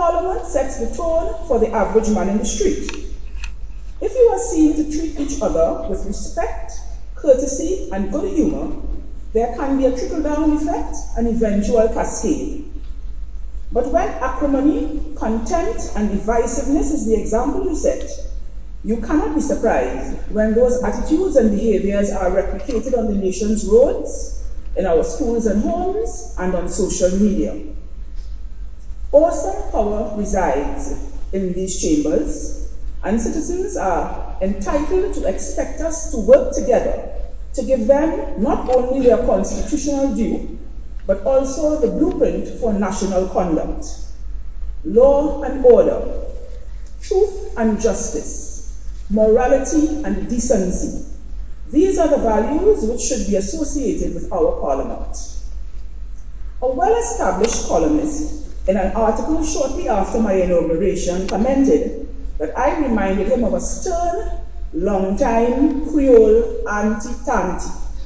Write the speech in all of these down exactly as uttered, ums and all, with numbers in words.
Parliament sets the tone for the average man in the street. If you are seen to treat each other with respect, courtesy, and good humor, there can be a trickle-down effect and eventual cascade. But when acrimony, contempt, and divisiveness is the example you set, you cannot be surprised when those attitudes and behaviors are replicated on the nation's roads, in our schools and homes, and on social media. Awesome power resides in these chambers, and citizens are entitled to expect us to work together to give them not only their constitutional due, but also the blueprint for national conduct. Law and order, truth and justice, morality and decency. These are the values which should be associated with our Parliament. A well-established columnist in an article shortly after my inauguration commented that I reminded him of a stern, long-time Creole auntie-tanty.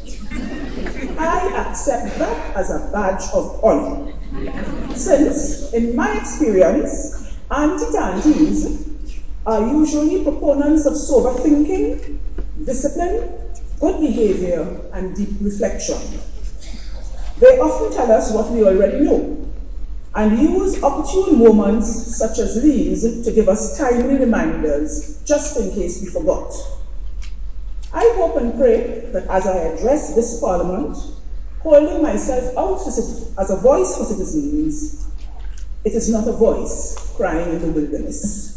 I accept that as a badge of honor, since, in my experience, auntie-tanties are usually proponents of sober thinking, discipline, good behavior, and deep reflection. They often tell us what we already know, and use opportune moments such as these to give us timely reminders, just in case we forgot. I hope and pray that as I address this Parliament, holding myself out as a voice for citizens, it is not a voice crying in the wilderness.